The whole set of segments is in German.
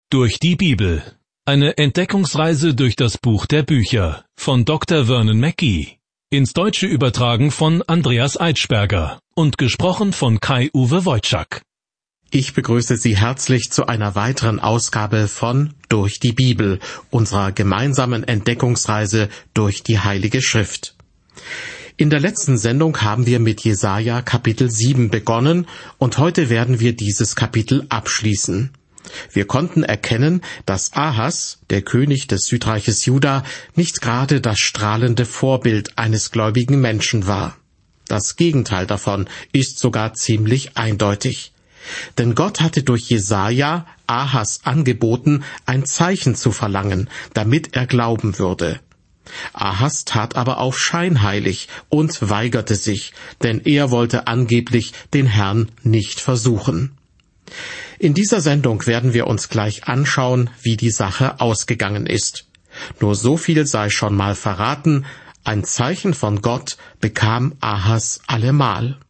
Durch die Bibel. Eine Entdeckungsreise durch das Buch der Bücher von Dr. Vernon Mackey. Ins Deutsche übertragen von Andreas Eitschberger und gesprochen von Kai-Uwe Wojczak. Ich begrüße Sie herzlich zu einer weiteren Ausgabe von Durch die Bibel, unserer gemeinsamen Entdeckungsreise durch die Heilige Schrift. In der letzten Sendung haben wir mit Jesaja Kapitel 7 begonnen und heute werden wir dieses Kapitel abschließen. Wir konnten erkennen, dass Ahas, der König des Südreiches Juda, nicht gerade das strahlende Vorbild eines gläubigen Menschen war. Das Gegenteil davon ist sogar ziemlich eindeutig. Denn Gott hatte durch Jesaja Ahas angeboten, ein Zeichen zu verlangen, damit er glauben würde. Ahas tat aber auch scheinheilig und weigerte sich, denn er wollte angeblich den Herrn nicht versuchen. In dieser Sendung werden wir uns gleich anschauen, wie die Sache ausgegangen ist. Nur so viel sei schon mal verraten, ein Zeichen von Gott bekam Ahas allemal.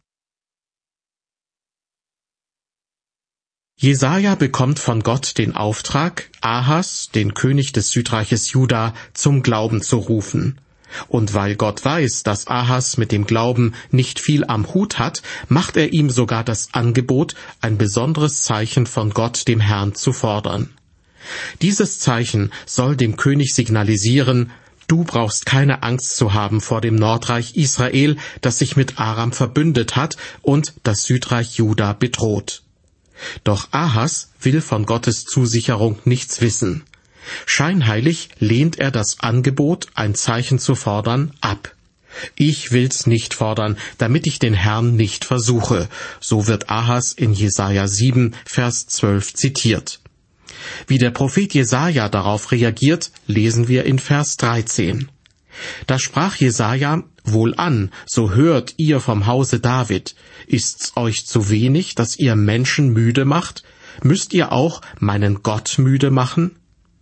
Jesaja bekommt von Gott den Auftrag, Ahas, den König des Südreiches Juda, zum Glauben zu rufen. Und weil Gott weiß, dass Ahas mit dem Glauben nicht viel am Hut hat, macht er ihm sogar das Angebot, ein besonderes Zeichen von Gott, dem Herrn, zu fordern. Dieses Zeichen soll dem König signalisieren: Du brauchst keine Angst zu haben vor dem Nordreich Israel, das sich mit Aram verbündet hat und das Südreich Juda bedroht. Doch Ahas will von Gottes Zusicherung nichts wissen. Scheinheilig lehnt er das Angebot, ein Zeichen zu fordern, ab. Ich will's nicht fordern, damit ich den Herrn nicht versuche, so wird Ahas in Jesaja 7, Vers 12 zitiert. Wie der Prophet Jesaja darauf reagiert, lesen wir in Vers 13. Da sprach Jesaja: Wohlan, so hört ihr vom Hause David. Ist's euch zu wenig, dass ihr Menschen müde macht? Müsst ihr auch meinen Gott müde machen?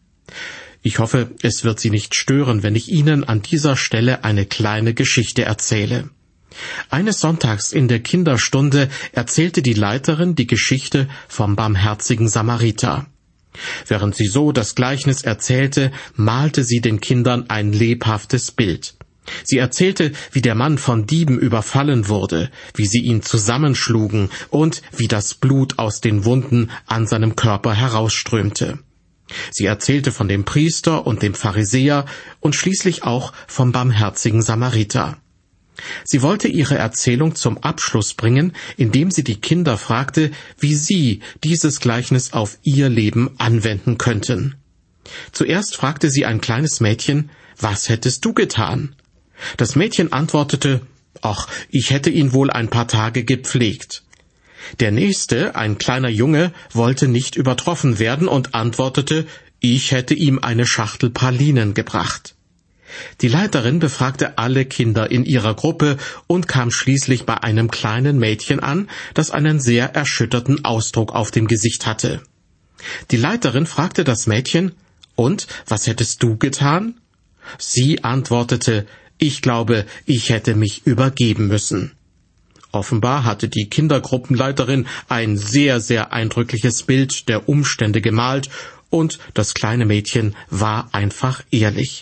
Ich hoffe, es wird Sie nicht stören, wenn ich Ihnen an dieser Stelle eine kleine Geschichte erzähle. Eines Sonntags in der Kinderstunde erzählte die Leiterin die Geschichte vom barmherzigen Samariter. Während sie so das Gleichnis erzählte, malte sie den Kindern ein lebhaftes Bild. Sie erzählte, wie der Mann von Dieben überfallen wurde, wie sie ihn zusammenschlugen und wie das Blut aus den Wunden an seinem Körper herausströmte. Sie erzählte von dem Priester und dem Pharisäer und schließlich auch vom barmherzigen Samariter. Sie wollte ihre Erzählung zum Abschluss bringen, indem sie die Kinder fragte, wie sie dieses Gleichnis auf ihr Leben anwenden könnten. Zuerst fragte sie ein kleines Mädchen: Was hättest du getan? Das Mädchen antwortete: Ach, ich hätte ihn wohl ein paar Tage gepflegt. Der nächste, ein kleiner Junge, wollte nicht übertroffen werden und antwortete: Ich hätte ihm eine Schachtel Pralinen gebracht. Die Leiterin befragte alle Kinder in ihrer Gruppe und kam schließlich bei einem kleinen Mädchen an, das einen sehr erschütterten Ausdruck auf dem Gesicht hatte. Die Leiterin fragte das Mädchen: Und, was hättest du getan? Sie antwortete: Ich glaube, ich hätte mich übergeben müssen. Offenbar hatte die Kindergruppenleiterin ein sehr, sehr eindrückliches Bild der Umstände gemalt und das kleine Mädchen war einfach ehrlich.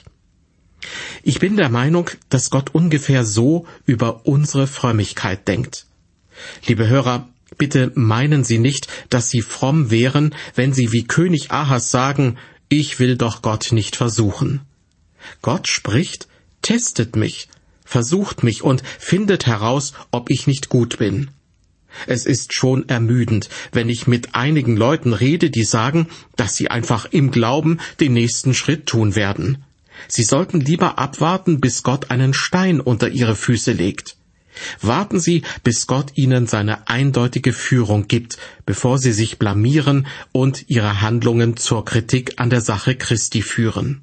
Ich bin der Meinung, dass Gott ungefähr so über unsere Frömmigkeit denkt. Liebe Hörer, bitte meinen Sie nicht, dass Sie fromm wären, wenn Sie wie König Ahas sagen: Ich will doch Gott nicht versuchen. Gott spricht: Testet mich, versucht mich und findet heraus, ob ich nicht gut bin. Es ist schon ermüdend, wenn ich mit einigen Leuten rede, die sagen, dass sie einfach im Glauben den nächsten Schritt tun werden. Sie sollten lieber abwarten, bis Gott einen Stein unter ihre Füße legt. Warten Sie, bis Gott Ihnen seine eindeutige Führung gibt, bevor Sie sich blamieren und Ihre Handlungen zur Kritik an der Sache Christi führen.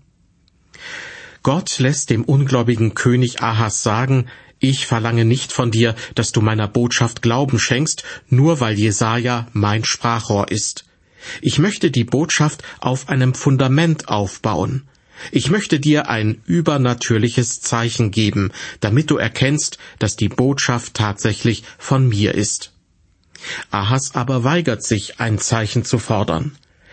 Gott lässt dem ungläubigen König Ahas sagen: Ich verlange nicht von dir, dass du meiner Botschaft Glauben schenkst, nur weil Jesaja mein Sprachrohr ist. Ich möchte die Botschaft auf einem Fundament aufbauen. Ich möchte dir ein übernatürliches Zeichen geben, damit du erkennst, dass die Botschaft tatsächlich von mir ist. Ahas aber weigert sich, ein Zeichen zu fordern.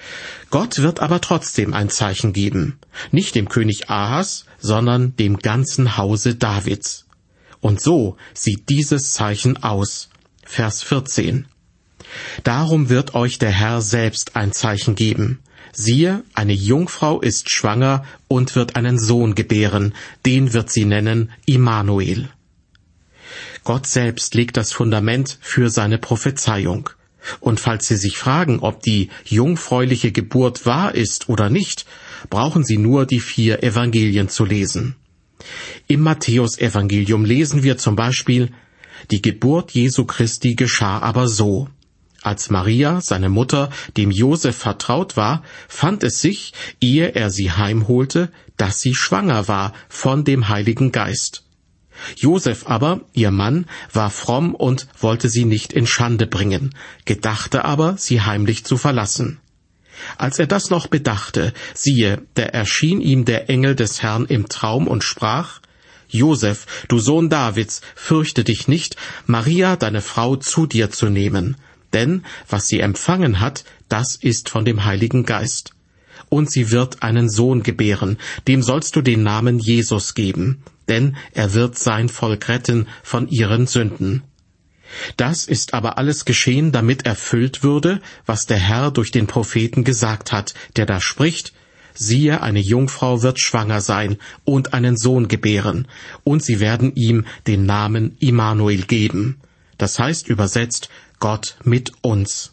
Gott wird aber trotzdem ein Zeichen geben, nicht dem König Ahas, sondern dem ganzen Hause Davids. Und so sieht dieses Zeichen aus. Vers 14. Darum wird euch der Herr selbst ein Zeichen geben. Siehe, eine Jungfrau ist schwanger und wird einen Sohn gebären, den wird sie nennen Immanuel. Gott selbst legt das Fundament für seine Prophezeiung. Und falls Sie sich fragen, ob die jungfräuliche Geburt wahr ist oder nicht, brauchen Sie nur die 4 Evangelien zu lesen. Im Matthäusevangelium lesen wir zum Beispiel: Die Geburt Jesu Christi geschah aber so: Als Maria, seine Mutter, dem Josef vertraut war, fand es sich, ehe er sie heimholte, dass sie schwanger war von dem Heiligen Geist. Josef aber, ihr Mann, war fromm und wollte sie nicht in Schande bringen, gedachte aber, sie heimlich zu verlassen. Als er das noch bedachte, siehe, da erschien ihm der Engel des Herrn im Traum und sprach: Josef, du Sohn Davids, fürchte dich nicht, Maria, deine Frau, zu dir zu nehmen, denn was sie empfangen hat, das ist von dem Heiligen Geist. Und sie wird einen Sohn gebären, dem sollst du den Namen Jesus geben, denn er wird sein Volk retten von ihren Sünden. Das ist aber alles geschehen, damit erfüllt würde, was der Herr durch den Propheten gesagt hat, der da spricht: Siehe, eine Jungfrau wird schwanger sein und einen Sohn gebären, und sie werden ihm den Namen Immanuel geben. Das heißt übersetzt, Gott mit uns.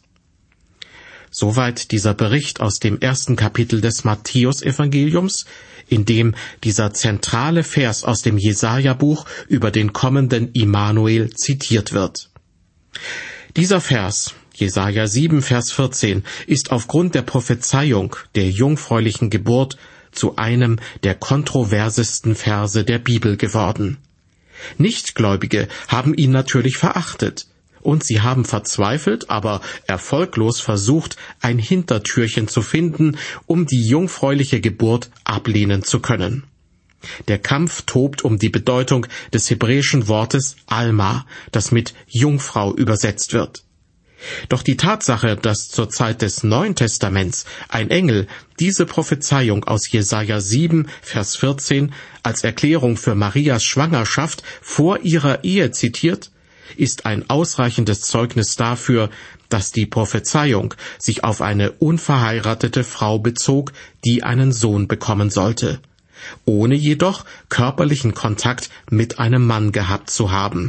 Soweit dieser Bericht aus dem 1. Kapitel des Matthäusevangeliums, in dem dieser zentrale Vers aus dem Jesaja-Buch über den kommenden Immanuel zitiert wird. Dieser Vers, Jesaja 7, Vers 14, ist aufgrund der Prophezeiung der jungfräulichen Geburt zu einem der kontroversesten Verse der Bibel geworden. Nichtgläubige haben ihn natürlich verachtet, und sie haben verzweifelt, aber erfolglos versucht, ein Hintertürchen zu finden, um die jungfräuliche Geburt ablehnen zu können. Der Kampf tobt um die Bedeutung des hebräischen Wortes Alma, das mit Jungfrau übersetzt wird. Doch die Tatsache, dass zur Zeit des Neuen Testaments ein Engel diese Prophezeiung aus Jesaja 7, Vers 14 als Erklärung für Marias Schwangerschaft vor ihrer Ehe zitiert, ist ein ausreichendes Zeugnis dafür, dass die Prophezeiung sich auf eine unverheiratete Frau bezog, die einen Sohn bekommen sollte, ohne jedoch körperlichen Kontakt mit einem Mann gehabt zu haben.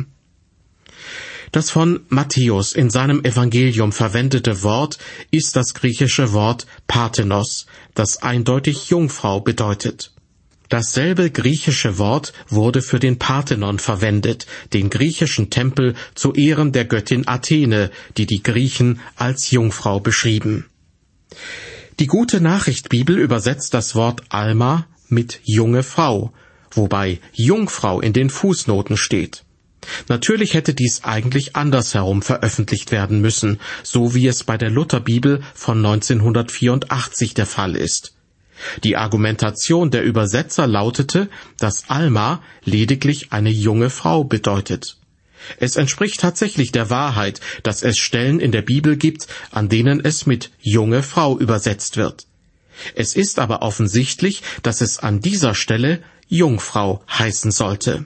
Das von Matthäus in seinem Evangelium verwendete Wort ist das griechische Wort Parthenos, das eindeutig Jungfrau bedeutet. Dasselbe griechische Wort wurde für den Parthenon verwendet, den griechischen Tempel zu Ehren der Göttin Athene, die die Griechen als Jungfrau beschrieben. Die Gute Nachricht Bibel übersetzt das Wort Alma mit junge Frau, wobei Jungfrau in den Fußnoten steht. Natürlich hätte dies eigentlich andersherum veröffentlicht werden müssen, so wie es bei der Lutherbibel von 1984 der Fall ist. Die Argumentation der Übersetzer lautete, dass Alma lediglich eine junge Frau bedeutet. Es entspricht tatsächlich der Wahrheit, dass es Stellen in der Bibel gibt, an denen es mit junge Frau übersetzt wird. Es ist aber offensichtlich, dass es an dieser Stelle Jungfrau heißen sollte.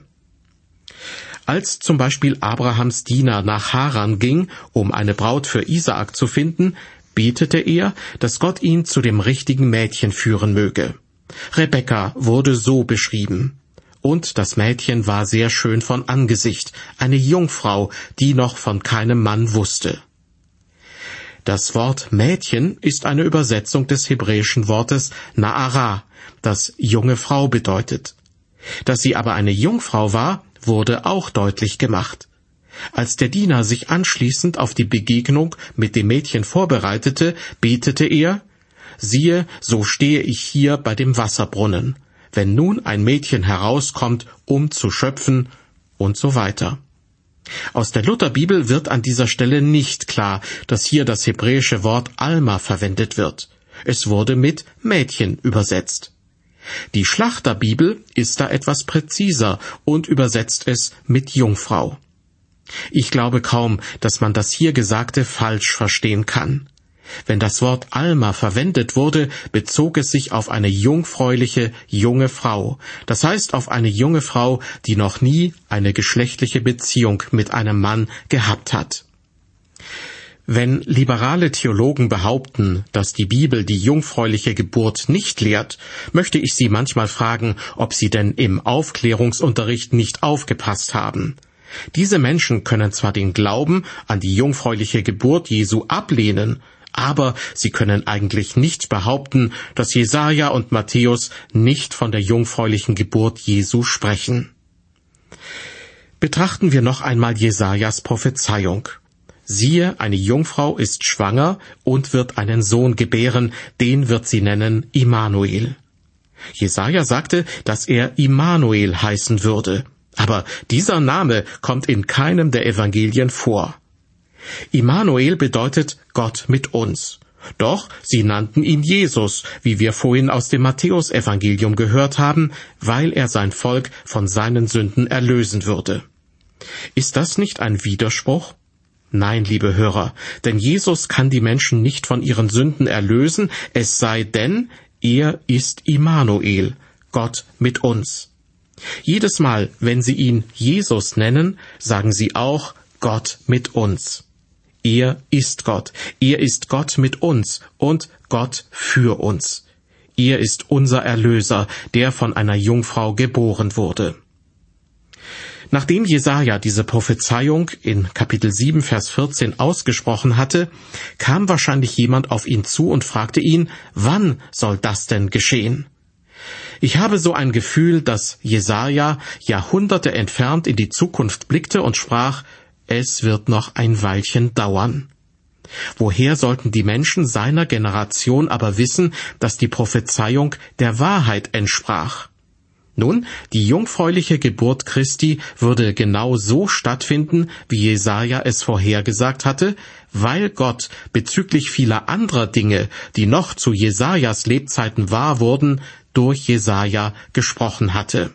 Als zum Beispiel Abrahams Diener nach Haran ging, um eine Braut für Isaak zu finden, betete er, dass Gott ihn zu dem richtigen Mädchen führen möge. Rebekka wurde so beschrieben. Und das Mädchen war sehr schön von Angesicht, eine Jungfrau, die noch von keinem Mann wusste. Das Wort Mädchen ist eine Übersetzung des hebräischen Wortes Na'ara, das junge Frau bedeutet. Dass sie aber eine Jungfrau war, wurde auch deutlich gemacht. Als der Diener sich anschließend auf die Begegnung mit dem Mädchen vorbereitete, betete er: Siehe, so stehe ich hier bei dem Wasserbrunnen. Wenn nun ein Mädchen herauskommt, um zu schöpfen, und so weiter. Aus der Lutherbibel wird an dieser Stelle nicht klar, dass hier das hebräische Wort Alma verwendet wird. Es wurde mit Mädchen übersetzt. Die Schlachterbibel ist da etwas präziser und übersetzt es mit Jungfrau. Ich glaube kaum, dass man das hier Gesagte falsch verstehen kann. Wenn das Wort Alma verwendet wurde, bezog es sich auf eine jungfräuliche, junge Frau. Das heißt auf eine junge Frau, die noch nie eine geschlechtliche Beziehung mit einem Mann gehabt hat. Wenn liberale Theologen behaupten, dass die Bibel die jungfräuliche Geburt nicht lehrt, möchte ich sie manchmal fragen, ob sie denn im Aufklärungsunterricht nicht aufgepasst haben. Diese Menschen können zwar den Glauben an die jungfräuliche Geburt Jesu ablehnen, aber sie können eigentlich nicht behaupten, dass Jesaja und Matthäus nicht von der jungfräulichen Geburt Jesu sprechen. Betrachten wir noch einmal Jesajas Prophezeiung. Siehe, eine Jungfrau ist schwanger und wird einen Sohn gebären, den wird sie nennen Immanuel. Jesaja sagte, dass er Immanuel heißen würde, aber dieser Name kommt in keinem der Evangelien vor. Immanuel bedeutet Gott mit uns. Doch sie nannten ihn Jesus, wie wir vorhin aus dem Matthäusevangelium gehört haben, weil er sein Volk von seinen Sünden erlösen würde. Ist das nicht ein Widerspruch? Nein, liebe Hörer, denn Jesus kann die Menschen nicht von ihren Sünden erlösen, es sei denn, er ist Immanuel, Gott mit uns. Jedes Mal, wenn sie ihn Jesus nennen, sagen sie auch Gott mit uns. Er ist Gott mit uns und Gott für uns. Er ist unser Erlöser, der von einer Jungfrau geboren wurde. Nachdem Jesaja diese Prophezeiung in Kapitel 7, Vers 14 ausgesprochen hatte, kam wahrscheinlich jemand auf ihn zu und fragte ihn, wann soll das denn geschehen? Ich habe so ein Gefühl, dass Jesaja Jahrhunderte entfernt in die Zukunft blickte und sprach, es wird noch ein Weilchen dauern. Woher sollten die Menschen seiner Generation aber wissen, dass die Prophezeiung der Wahrheit entsprach? Nun, die jungfräuliche Geburt Christi würde genau so stattfinden, wie Jesaja es vorhergesagt hatte, weil Gott bezüglich vieler anderer Dinge, die noch zu Jesajas Lebzeiten wahr wurden, durch Jesaja gesprochen hatte.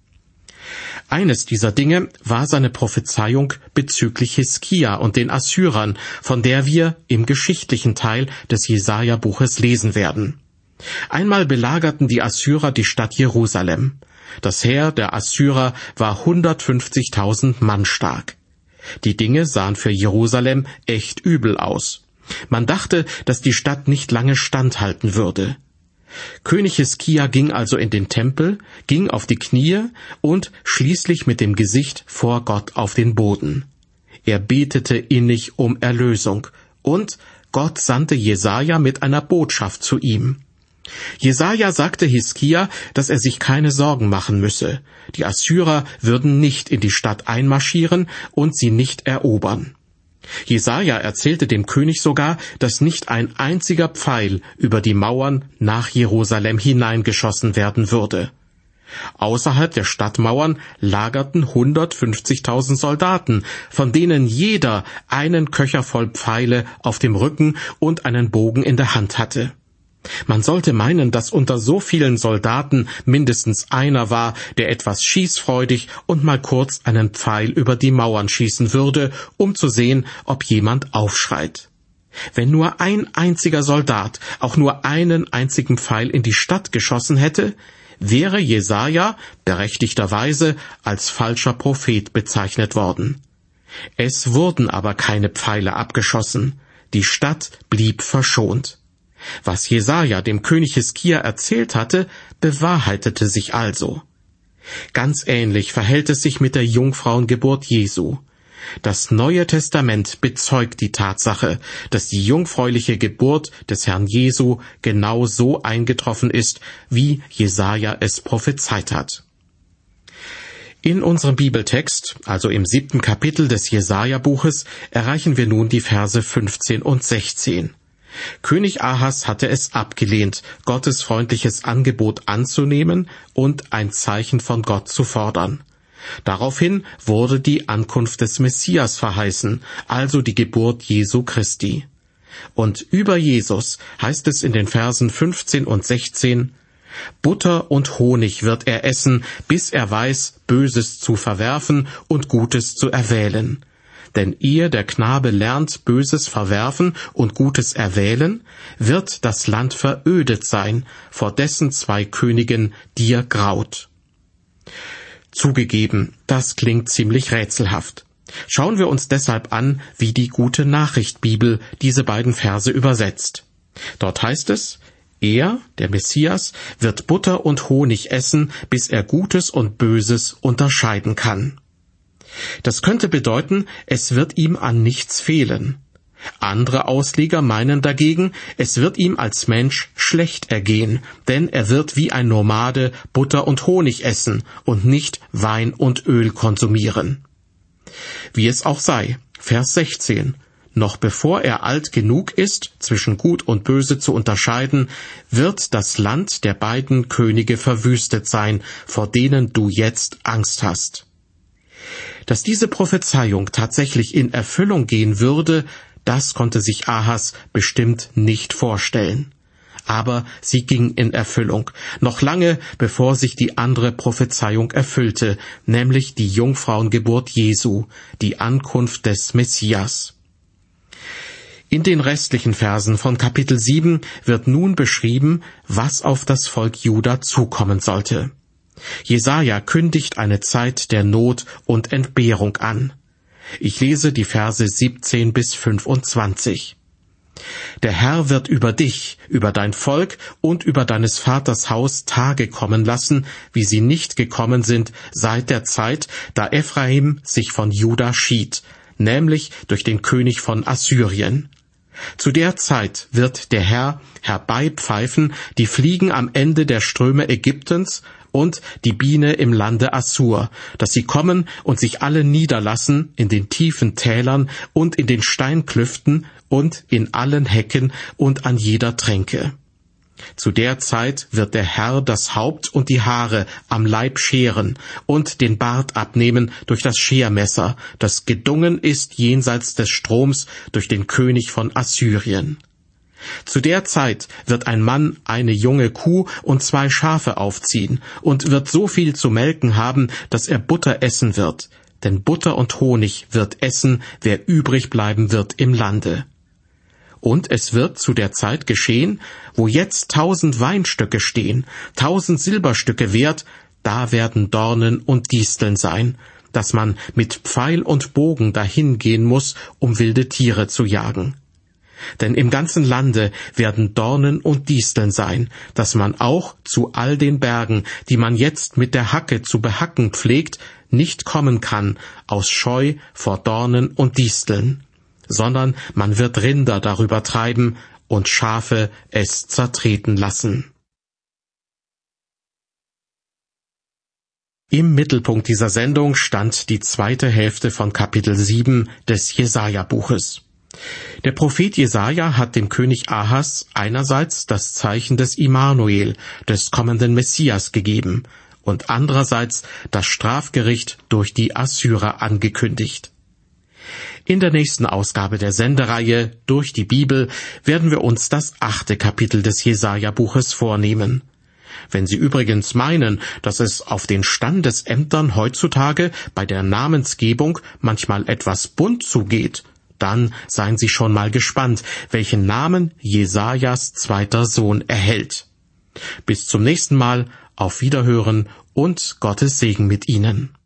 Eines dieser Dinge war seine Prophezeiung bezüglich Hiskia und den Assyrern, von der wir im geschichtlichen Teil des Jesaja-Buches lesen werden. Einmal belagerten die Assyrer die Stadt Jerusalem. Das Heer der Assyrer war 150.000 Mann stark. Die Dinge sahen für Jerusalem echt übel aus. Man dachte, dass die Stadt nicht lange standhalten würde. König Hiskia ging also in den Tempel, ging auf die Knie und schließlich mit dem Gesicht vor Gott auf den Boden. Er betete innig um Erlösung und Gott sandte Jesaja mit einer Botschaft zu ihm. Jesaja sagte Hiskia, dass er sich keine Sorgen machen müsse. Die Assyrer würden nicht in die Stadt einmarschieren und sie nicht erobern. Jesaja erzählte dem König sogar, dass nicht ein einziger Pfeil über die Mauern nach Jerusalem hineingeschossen werden würde. Außerhalb der Stadtmauern lagerten 150.000 Soldaten, von denen jeder einen Köcher voll Pfeile auf dem Rücken und einen Bogen in der Hand hatte. Man sollte meinen, dass unter so vielen Soldaten mindestens einer war, der etwas schießfreudig und mal kurz einen Pfeil über die Mauern schießen würde, um zu sehen, ob jemand aufschreit. Wenn nur ein einziger Soldat auch nur einen einzigen Pfeil in die Stadt geschossen hätte, wäre Jesaja berechtigterweise als falscher Prophet bezeichnet worden. Es wurden aber keine Pfeile abgeschossen. Die Stadt blieb verschont. Was Jesaja dem König Hiskia erzählt hatte, bewahrheitete sich also. Ganz ähnlich verhält es sich mit der Jungfrauengeburt Jesu. Das Neue Testament bezeugt die Tatsache, dass die jungfräuliche Geburt des Herrn Jesu genau so eingetroffen ist, wie Jesaja es prophezeit hat. In unserem Bibeltext, also im 7. Kapitel des Jesaja-Buches, erreichen wir nun die Verse 15 und 16. König Ahas hatte es abgelehnt, Gottes freundliches Angebot anzunehmen und ein Zeichen von Gott zu fordern. Daraufhin wurde die Ankunft des Messias verheißen, also die Geburt Jesu Christi. Und über Jesus heißt es in den Versen 15 und 16, Butter und Honig wird er essen, bis er weiß, Böses zu verwerfen und Gutes zu erwählen. Denn ehe der Knabe lernt, Böses verwerfen und Gutes erwählen, wird das Land verödet sein, vor dessen 2 Königen dir graut. Zugegeben, das klingt ziemlich rätselhaft. Schauen wir uns deshalb an, wie die Gute-Nachricht-Bibel diese beiden Verse übersetzt. Dort heißt es: Er, der Messias, wird Butter und Honig essen, bis er Gutes und Böses unterscheiden kann. Das könnte bedeuten, es wird ihm an nichts fehlen. Andere Ausleger meinen dagegen, es wird ihm als Mensch schlecht ergehen, denn er wird wie ein Nomade Butter und Honig essen und nicht Wein und Öl konsumieren. Wie es auch sei, Vers 16: Noch bevor er alt genug ist, zwischen Gut und Böse zu unterscheiden, wird das Land der beiden Könige verwüstet sein, vor denen du jetzt Angst hast. Dass diese Prophezeiung tatsächlich in Erfüllung gehen würde, das konnte sich Ahas bestimmt nicht vorstellen. Aber sie ging in Erfüllung, noch lange bevor sich die andere Prophezeiung erfüllte, nämlich die Jungfrauengeburt Jesu, die Ankunft des Messias. In den restlichen Versen von Kapitel 7 wird nun beschrieben, was auf das Volk Juda zukommen sollte. Jesaja kündigt eine Zeit der Not und Entbehrung an. Ich lese die Verse 17 bis 25. Der Herr wird über dich, über dein Volk und über deines Vaters Haus Tage kommen lassen, wie sie nicht gekommen sind seit der Zeit, da Ephraim sich von Juda schied, nämlich durch den König von Assyrien. Zu der Zeit wird der Herr herbeipfeifen die Fliegen am Ende der Ströme Ägyptens und die Biene im Lande Assur, dass sie kommen und sich alle niederlassen in den tiefen Tälern und in den Steinklüften und in allen Hecken und an jeder Tränke. Zu der Zeit wird der Herr das Haupt und die Haare am Leib scheren und den Bart abnehmen durch das Schermesser, das gedungen ist jenseits des Stroms durch den König von Assyrien. Zu der Zeit wird ein Mann eine junge Kuh und 2 Schafe aufziehen und wird so viel zu melken haben, dass er Butter essen wird. Denn Butter und Honig wird essen, wer übrig bleiben wird im Lande. Und es wird zu der Zeit geschehen, wo jetzt 1000 Weinstöcke stehen, 1000 Silberstücke wert, da werden Dornen und Disteln sein, dass man mit Pfeil und Bogen dahingehen muss, um wilde Tiere zu jagen. Denn im ganzen Lande werden Dornen und Disteln sein, dass man auch zu all den Bergen, die man jetzt mit der Hacke zu behacken pflegt, nicht kommen kann, aus Scheu vor Dornen und Disteln, sondern man wird Rinder darüber treiben und Schafe es zertreten lassen. Im Mittelpunkt dieser Sendung stand die zweite Hälfte von Kapitel 7 des Jesaja-Buches. Der Prophet Jesaja hat dem König Ahas einerseits das Zeichen des Immanuel, des kommenden Messias, gegeben und andererseits das Strafgericht durch die Assyrer angekündigt. In der nächsten Ausgabe der Sendereihe Durch die Bibel werden wir uns das 8. Kapitel des Jesaja-Buches vornehmen. Wenn Sie übrigens meinen, dass es auf den Standesämtern heutzutage bei der Namensgebung manchmal etwas bunt zugeht, dann seien Sie schon mal gespannt, welchen Namen Jesajas zweiter Sohn erhält. Bis zum nächsten Mal, auf Wiederhören und Gottes Segen mit Ihnen.